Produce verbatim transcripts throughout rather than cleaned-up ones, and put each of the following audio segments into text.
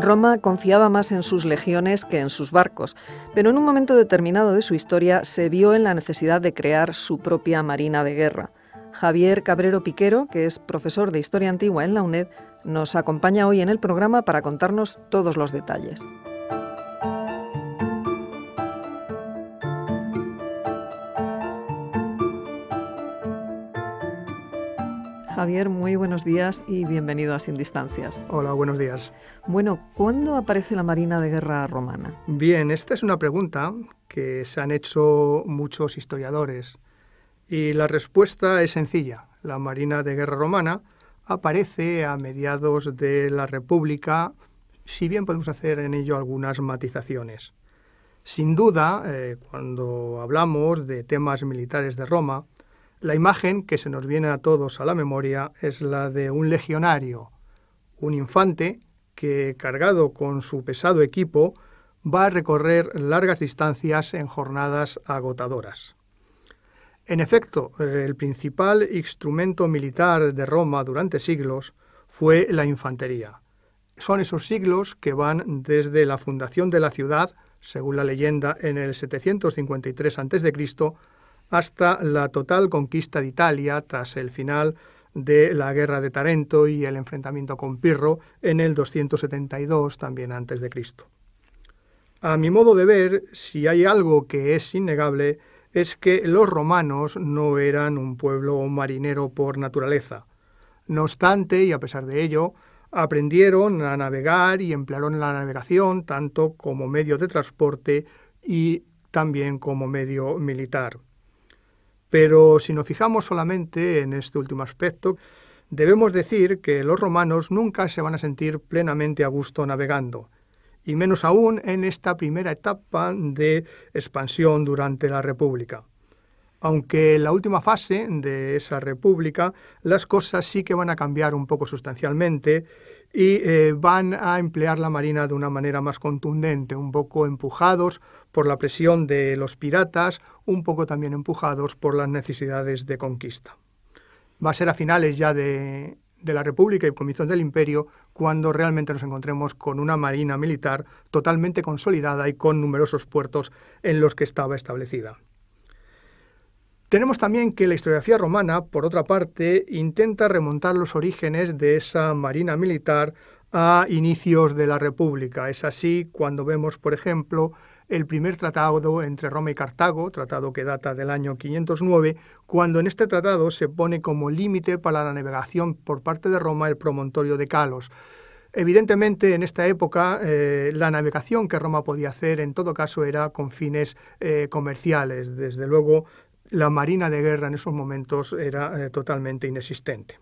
Roma confiaba más en sus legiones que en sus barcos, pero en un momento determinado de su historia se vio en la necesidad de crear su propia marina de guerra. Javier Cabrero Piquero, que es profesor de Historia Antigua en la UNED, nos acompaña hoy en el programa para contarnos todos los detalles. Javier, muy buenos días y bienvenido a Sin Distancias. Hola, buenos días. Bueno, ¿cuándo aparece la Marina de Guerra romana? Bien, esta es una pregunta que se han hecho muchos historiadores y la respuesta es sencilla. La Marina de Guerra romana aparece a mediados de la República, si bien podemos hacer en ello algunas matizaciones. Sin duda, eh, cuando hablamos de temas militares de Roma, la imagen que se nos viene a todos a la memoria es la de un legionario, un infante que, cargado con su pesado equipo, va a recorrer largas distancias en jornadas agotadoras. En efecto, el principal instrumento militar de Roma durante siglos fue la infantería. Son esos siglos que van desde la fundación de la ciudad, según la leyenda, en el setecientos cincuenta y tres antes de Cristo, hasta la total conquista de Italia tras el final de la Guerra de Tarento y el enfrentamiento con Pirro en el doscientos setenta y dos también antes de Cristo. A mi modo de ver, si hay algo que es innegable, es que los romanos no eran un pueblo marinero por naturaleza. No obstante, y a pesar de ello, aprendieron a navegar y emplearon la navegación tanto como medio de transporte y también como medio militar. Pero si nos fijamos solamente en este último aspecto, debemos decir que los romanos nunca se van a sentir plenamente a gusto navegando, y menos aún en esta primera etapa de expansión durante la República. Aunque en la última fase de esa República las cosas sí que van a cambiar un poco sustancialmente y eh, van a emplear la marina de una manera más contundente, un poco empujados por la presión de los piratas, un poco también empujados por las necesidades de conquista. Va a ser a finales ya de, de la República y comienzos del Imperio cuando realmente nos encontremos con una marina militar totalmente consolidada y con numerosos puertos en los que estaba establecida. Tenemos también que la historiografía romana, por otra parte, intenta remontar los orígenes de esa marina militar a inicios de la República. Es así cuando vemos, por ejemplo, el primer tratado entre Roma y Cartago, tratado que data del año quinientos nueve, cuando en este tratado se pone como límite para la navegación por parte de Roma el promontorio de Calos. Evidentemente, en esta época, eh, la navegación que Roma podía hacer, en todo caso, era con fines eh, comerciales. Desde luego, la marina de guerra en esos momentos era eh, totalmente inexistente.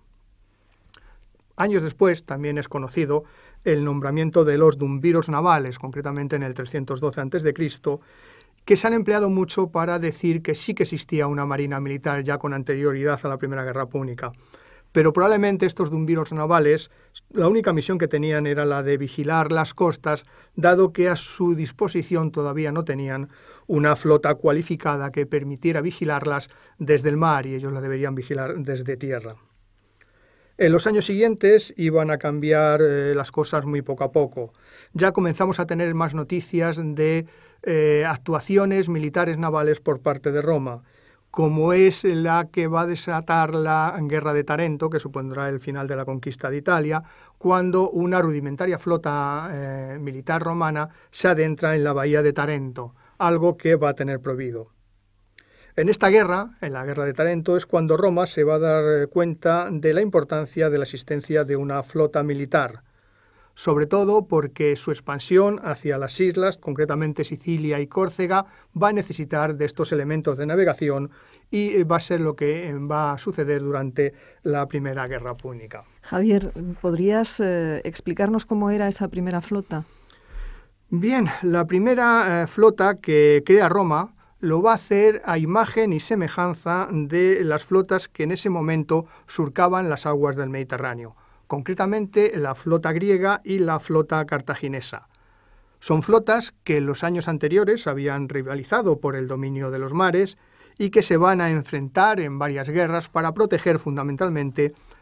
Años después también es conocido el nombramiento de los dumviros navales, concretamente en el trescientos doce antes de Cristo, que se han empleado mucho para decir que sí que existía una marina militar ya con anterioridad a la Primera Guerra Púnica. Pero probablemente estos dumviros navales, la única misión que tenían era la de vigilar las costas, dado que a su disposición todavía no tenían una flota cualificada que permitiera vigilarlas desde el mar y ellos la deberían vigilar desde tierra. En los años siguientes iban a cambiar eh, las cosas muy poco a poco. Ya comenzamos a tener más noticias de eh, actuaciones militares navales por parte de Roma, como es la que va a desatar la Guerra de Tarento, que supondrá el final de la conquista de Italia, cuando una rudimentaria flota eh, militar romana se adentra en la bahía de Tarento, algo que va a tener prohibido. En esta guerra, en la Guerra de Tarento, es cuando Roma se va a dar cuenta de la importancia de la existencia de una flota militar, sobre todo porque su expansión hacia las islas, concretamente Sicilia y Córcega, va a necesitar de estos elementos de navegación y va a ser lo que va a suceder durante la Primera Guerra Púnica. Javier, ¿podrías eh, explicarnos cómo era esa primera flota? Bien, la primera eh, flota que crea Roma lo va a hacer a imagen y semejanza de las flotas que en ese momento surcaban las aguas del Mediterráneo, concretamente la flota griega y la flota cartaginesa. Son flotas que en los años anteriores habían rivalizado por el dominio de los mares y que se van a enfrentar en varias guerras para proteger fundamentalmente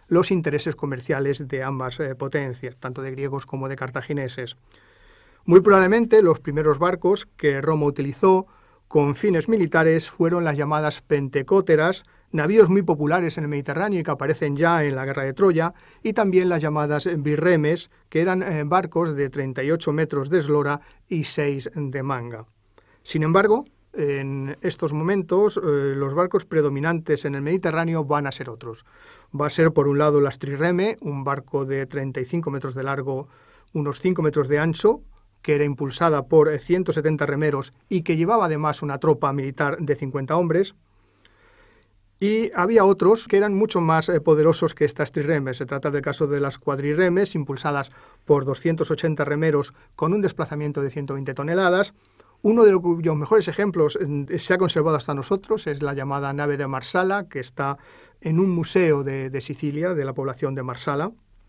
los intereses comerciales de ambas eh, potencias, tanto de griegos como de cartagineses. Muy probablemente los primeros barcos que Roma utilizó con fines militares fueron las llamadas pentecóteras, navíos muy populares en el Mediterráneo y que aparecen ya en la Guerra de Troya, y también las llamadas birremes, que eran eh, barcos de treinta y ocho metros de eslora y seis de manga. Sin embargo, en estos momentos eh, los barcos predominantes en el Mediterráneo van a ser otros. Va a ser por un lado las trireme, un barco de treinta y cinco metros de largo, unos cinco metros de ancho, que era impulsada por ciento setenta remeros y que llevaba además una tropa militar de cincuenta hombres. Y había otros que eran mucho más eh, poderosos que estas trirremes. Se trata del caso de las cuadrirremes, impulsadas por doscientos ochenta remeros con un desplazamiento de ciento veinte toneladas. Uno de los cuyos mejores ejemplos eh, se ha conservado hasta nosotros es la llamada nave de Marsala, que está en un museo de, de Sicilia, de la población de Marsala.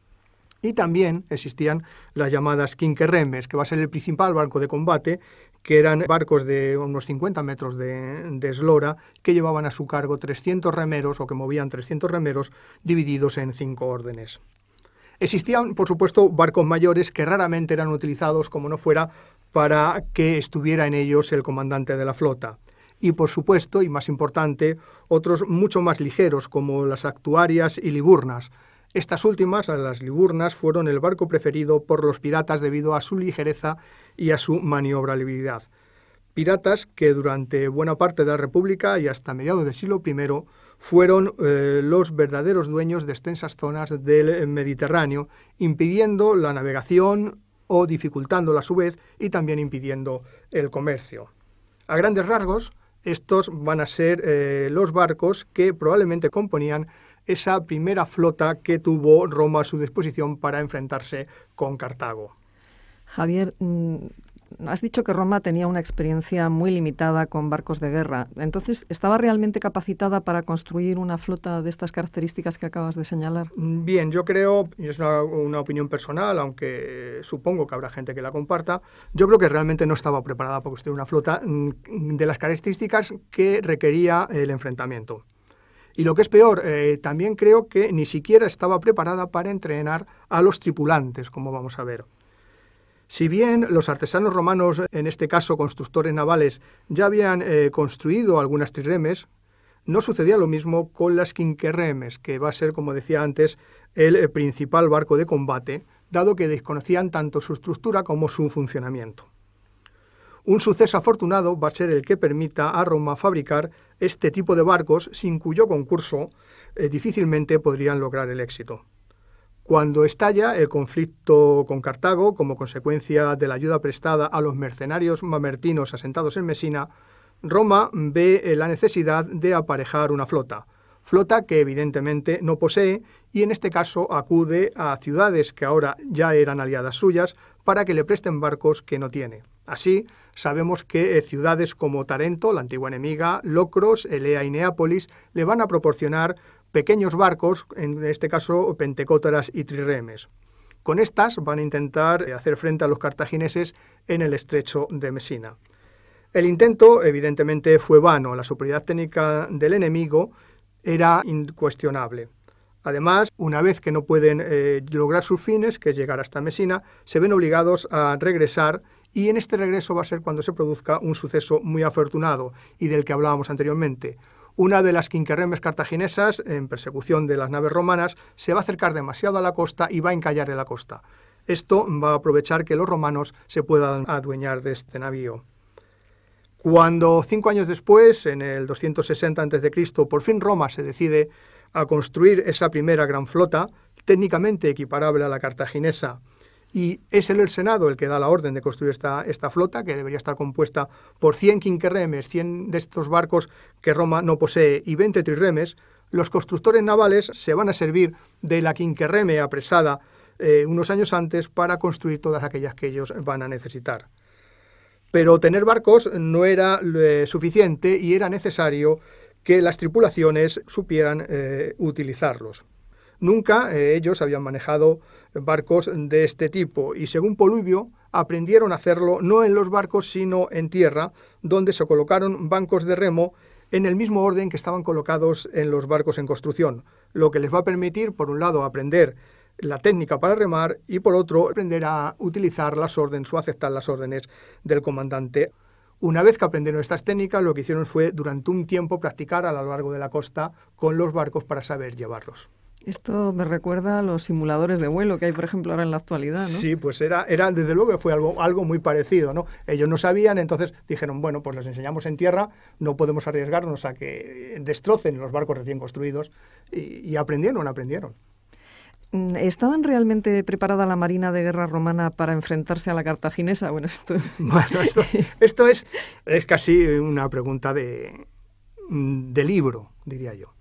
Y también existían las llamadas quinquerremes, que va a ser el principal barco de combate, que eran barcos de unos cincuenta metros de, de eslora, que llevaban a su cargo trescientos remeros, o que movían trescientos remeros, divididos en cinco órdenes. Existían, por supuesto, barcos mayores que raramente eran utilizados, como no fuera, para que estuviera en ellos el comandante de la flota. Y, por supuesto, y más importante, otros mucho más ligeros, como las actuarias y liburnas. Estas últimas, las liburnas, fueron el barco preferido por los piratas debido a su ligereza y a su maniobrabilidad. Piratas que durante buena parte de la República y hasta mediados del siglo primero fueron eh, los verdaderos dueños de extensas zonas del Mediterráneo, impidiendo la navegación o dificultándola a su vez y también impidiendo el comercio. A grandes rasgos, estos van a ser eh, los barcos que probablemente componían esa primera flota que tuvo Roma a su disposición para enfrentarse con Cartago. Javier, has dicho que Roma tenía una experiencia muy limitada con barcos de guerra. Entonces, ¿estaba realmente capacitada para construir una flota de estas características que acabas de señalar? Bien, yo creo, y es una, una opinión personal, aunque supongo que habrá gente que la comparta, yo creo que realmente no estaba preparada para construir una flota de las características que requería el enfrentamiento. Y lo que es peor, eh, también creo que ni siquiera estaba preparada para entrenar a los tripulantes, como vamos a ver. Si bien los artesanos romanos, en este caso constructores navales, ya habían eh, construido algunas trirremes, no sucedía lo mismo con las quinquerremes, que va a ser, como decía antes, el eh, principal barco de combate, dado que desconocían tanto su estructura como su funcionamiento. Un suceso afortunado va a ser el que permita a Roma fabricar este tipo de barcos, sin cuyo concurso eh, difícilmente podrían lograr el éxito. Cuando estalla el conflicto con Cartago, como consecuencia de la ayuda prestada a los mercenarios mamertinos asentados en Mesina, Roma ve eh, la necesidad de aparejar una flota, flota que evidentemente no posee y en este caso acude a ciudades que ahora ya eran aliadas suyas para que le presten barcos que no tiene. Así, sabemos que ciudades como Tarento, la antigua enemiga, Locros, Elea y Neápolis le van a proporcionar pequeños barcos, en este caso pentecóteras y trirremes. Con estas van a intentar hacer frente a los cartagineses en el estrecho de Mesina. El intento, evidentemente, fue vano. La superioridad técnica del enemigo era incuestionable. Además, una vez que no pueden eh, lograr sus fines, que es llegar hasta Mesina, se ven obligados a regresar y en este regreso va a ser cuando se produzca un suceso muy afortunado y del que hablábamos anteriormente. Una de las quinquerremes cartaginesas, en persecución de las naves romanas, se va a acercar demasiado a la costa y va a encallar en la costa. Esto va a aprovechar que los romanos se puedan adueñar de este navío. Cuando cinco años después, en el doscientos sesenta antes de Cristo, por fin Roma se decide a construir esa primera gran flota, técnicamente equiparable a la cartaginesa, y es el Senado el que da la orden de construir esta, esta flota, que debería estar compuesta por cien quinquerremes, cien de estos barcos que Roma no posee, y veinte trirremes. Los constructores navales se van a servir de la quinquerreme apresada eh, unos años antes para construir todas aquellas que ellos van a necesitar. Pero tener barcos no era eh, suficiente y era necesario que las tripulaciones supieran eh, utilizarlos. Nunca eh, ellos habían manejado barcos de este tipo y, según Polibio, aprendieron a hacerlo no en los barcos sino en tierra, donde se colocaron bancos de remo en el mismo orden que estaban colocados en los barcos en construcción, lo que les va a permitir, por un lado, aprender la técnica para remar y, por otro, aprender a utilizar las órdenes o aceptar las órdenes del comandante. Una vez que aprendieron estas técnicas, lo que hicieron fue, durante un tiempo, practicar a lo largo de la costa con los barcos para saber llevarlos. Esto me recuerda a los simuladores de vuelo que hay, por ejemplo, ahora en la actualidad, ¿no? Sí, pues era, era desde luego, fue algo, algo muy parecido, ¿no? Ellos no sabían, entonces dijeron, bueno, pues les enseñamos en tierra, no podemos arriesgarnos a que destrocen los barcos recién construidos, y, y aprendieron, aprendieron. ¿Estaban realmente preparada la Marina de Guerra romana para enfrentarse a la cartaginesa? Bueno, esto, bueno, esto, esto es, es casi una pregunta de, de libro, diría yo.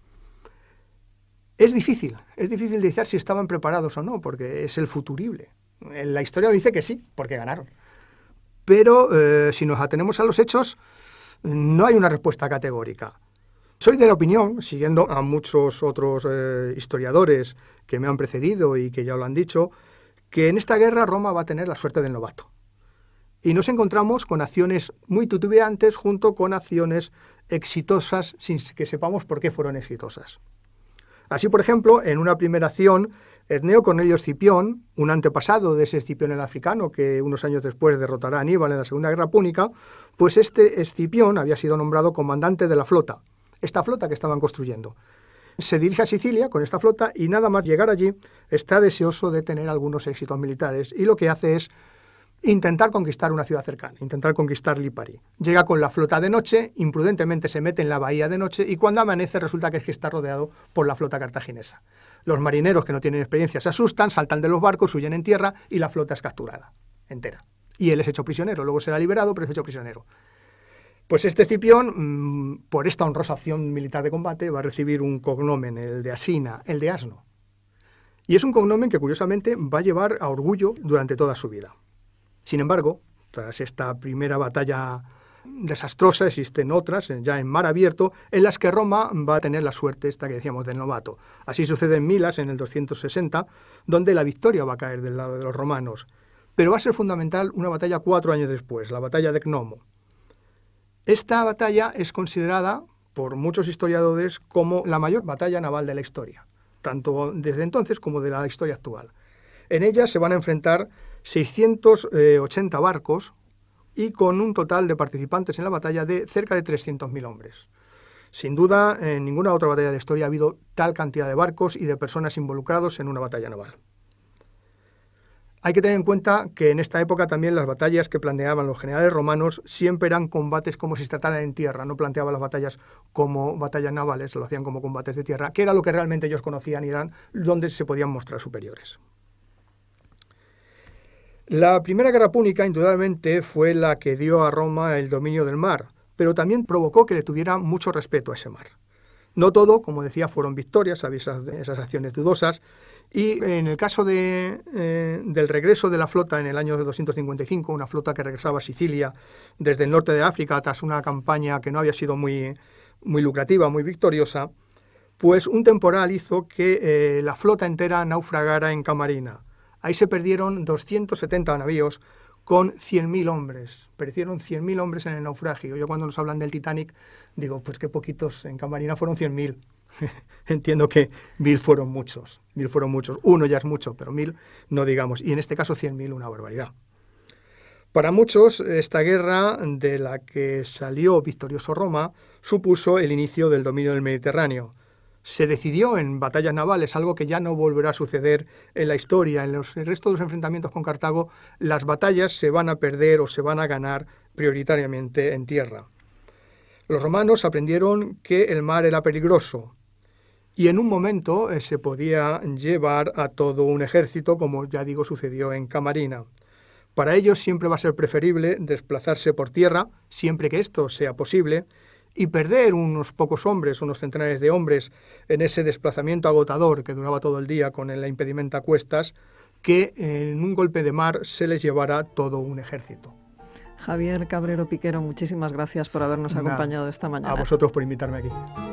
Es difícil, es difícil decir si estaban preparados o no, porque es el futurible. La historia dice que sí, porque ganaron. Pero eh, si nos atenemos a los hechos, no hay una respuesta categórica. Soy de la opinión, siguiendo a muchos otros eh, historiadores que me han precedido y que ya lo han dicho, que en esta guerra Roma va a tener la suerte del novato. Y nos encontramos con acciones muy titubeantes junto con acciones exitosas sin que sepamos por qué fueron exitosas. Así, por ejemplo, en una primera acción, Etneo Cornelio Escipión, un antepasado de ese Escipión el africano que unos años después derrotará a Aníbal en la Segunda Guerra Púnica, pues este Escipión había sido nombrado comandante de la flota, esta flota que estaban construyendo. Se dirige a Sicilia con esta flota y nada más llegar allí está deseoso de tener algunos éxitos militares y lo que hace es intentar conquistar una ciudad cercana, intentar conquistar Lipari. Llega con la flota de noche, imprudentemente se mete en la bahía de noche y cuando amanece resulta que es que está rodeado por la flota cartaginesa. Los marineros que no tienen experiencia se asustan, saltan de los barcos, huyen en tierra y la flota es capturada entera. Y él es hecho prisionero, luego será liberado, pero es hecho prisionero. Pues este Escipión, mmm, por esta honrosa acción militar de combate, va a recibir un cognomen, el de Asina, el de asno. Y es un cognomen que curiosamente va a llevar a orgullo durante toda su vida. Sin embargo, tras esta primera batalla desastrosa, existen otras, ya en mar abierto, en las que Roma va a tener la suerte esta que decíamos del novato. Así sucede en Milas, en el doscientos sesenta, donde la victoria va a caer del lado de los romanos. Pero va a ser fundamental una batalla cuatro años después, la batalla de Cnomo. Esta batalla es considerada por muchos historiadores como la mayor batalla naval de la historia, tanto desde entonces como de la historia actual. En ella se van a enfrentar seiscientos ochenta barcos y con un total de participantes en la batalla de cerca de trescientos mil hombres. Sin duda, en ninguna otra batalla de la historia ha habido tal cantidad de barcos y de personas involucrados en una batalla naval. Hay que tener en cuenta que en esta época también las batallas que planeaban los generales romanos siempre eran combates como si se tratara en tierra, no planteaban las batallas como batallas navales, lo hacían como combates de tierra, que era lo que realmente ellos conocían y eran donde se podían mostrar superiores. La Primera Guerra Púnica, indudablemente, fue la que dio a Roma el dominio del mar, pero también provocó que le tuviera mucho respeto a ese mar. No todo, como decía, fueron victorias, había esas, esas acciones dudosas, y en el caso de, eh, del regreso de la flota en el año doscientos cincuenta y cinco, una flota que regresaba a Sicilia desde el norte de África tras una campaña que no había sido muy, muy lucrativa, muy victoriosa, pues un temporal hizo que eh, la flota entera naufragara en Camarina. Ahí se perdieron doscientos setenta navíos con cien mil hombres. Perecieron cien mil hombres en el naufragio. Yo cuando nos hablan del Titanic digo, pues qué poquitos, en Camarina fueron cien mil. Entiendo que mil fueron muchos, mil fueron muchos. Uno ya es mucho, pero mil no digamos. Y en este caso cien mil, una barbaridad. Para muchos, esta guerra de la que salió victorioso Roma supuso el inicio del dominio del Mediterráneo. Se decidió en batallas navales, algo que ya no volverá a suceder en la historia. En los, el resto de los enfrentamientos con Cartago, las batallas se van a perder o se van a ganar prioritariamente en tierra. Los romanos aprendieron que el mar era peligroso y en un momento eh, se podía llevar a todo un ejército, como ya digo sucedió en Camarina. Para ellos siempre va a ser preferible desplazarse por tierra, siempre que esto sea posible, y perder unos pocos hombres, unos centenares de hombres, en ese desplazamiento agotador que duraba todo el día con la impedimenta a cuestas, que en un golpe de mar se les llevara todo un ejército. Javier Cabrero Piquero, muchísimas gracias por habernos acompañado esta mañana. A vosotros por invitarme aquí.